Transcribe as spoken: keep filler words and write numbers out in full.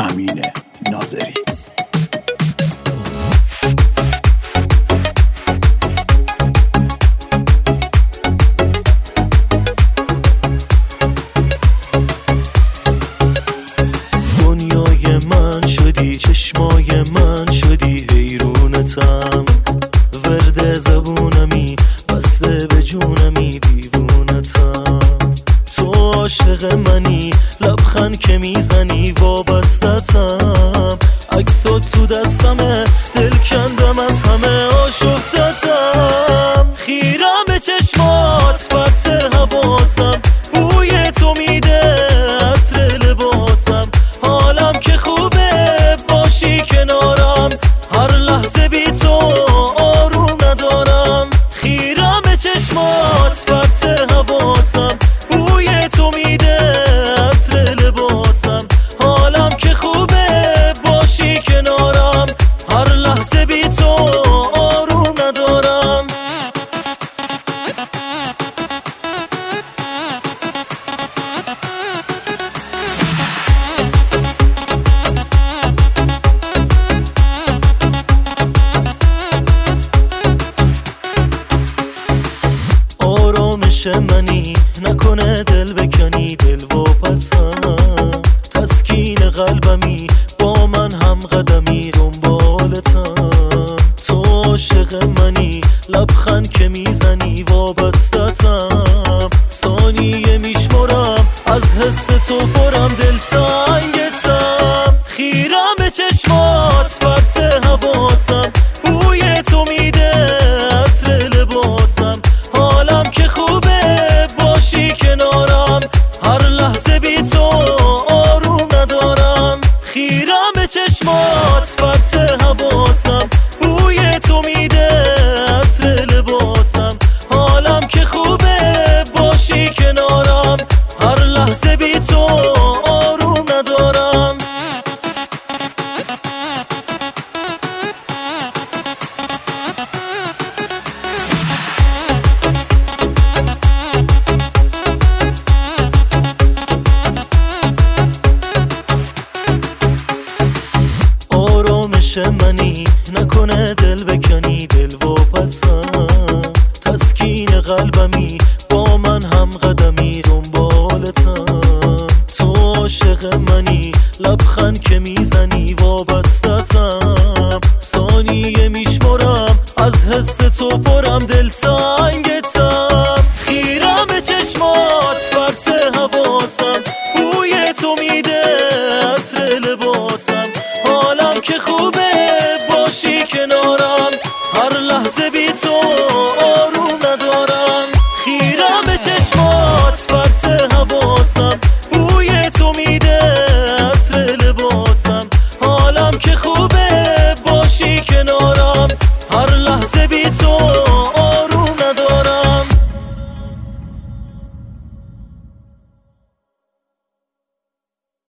امین ناظری. دنیای من شدی، چشمای من شدی، حیرونتم، ورد زبونمی، بسته به جونمی، دیوونتم. تو عاشق منی، لبخند که میزنی، وابستتم، عکسات تو دستمه، دل کندم از همه، آشفتتم. خیرم به چشمات، پرت حواسم، بوی تو میده عطر لباسم. حالم که خوبه باشی کنارم، هر لحظه بی تو آروم ندارم. خیرم به چشمات، پرت حواسم، بوی تو میده عطر لباسم. حالم که خوبه باشی کنارم، هر لحظه بی تو آروم ندارم. آرامش منی، نکنه دل بکنی، دل واپسم، تسکین قلبمی، با من هم قدمی، دنبالتم. تو عاشق منی، لبخند که میزنی، وابستتم، ثانیه میشمرم، از حس تو پرم، دل تنگتم. خیرم به چشمات، پرت حواسم، بوی تو میده عطر لباسم. حالم که خوبه باشی کنارم، هر لحظه بی تو آروم ندارم. خیرم به چشمات، پرت حواسم، بوی تو میده عطر لباسم. حالم که خوبه باشی کنارم، هر لحظه بی تو آروم ندارم. آرامش منی، نکنه دل بکنی، دل واپسم، تسکین قلبمی، با من هم قدمی، دنبالتم. تو عاشق منی، لبخند که میزنی، وابستتم، ثانیه میشمرم، از حس تو پرم، دل تنگتم.